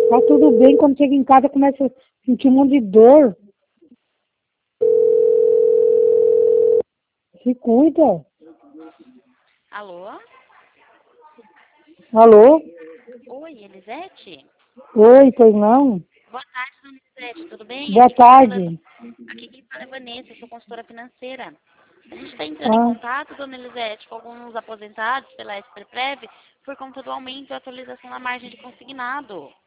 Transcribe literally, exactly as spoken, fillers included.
Tá tudo bem, quando chega em casa começa a sentir um monte de dor. Se cuida. Alô? Alô? Oi, Elisete? Oi, pois não? Boa tarde, dona Elisete, tudo bem? Boa Aqui quem fala, tarde. aqui quem fala é Vanessa, eu sou consultora financeira. A gente está entrando em Ah, contato, dona Elisete, com alguns aposentados pela S P Prev por conta do aumento e atualização da margem de consignado.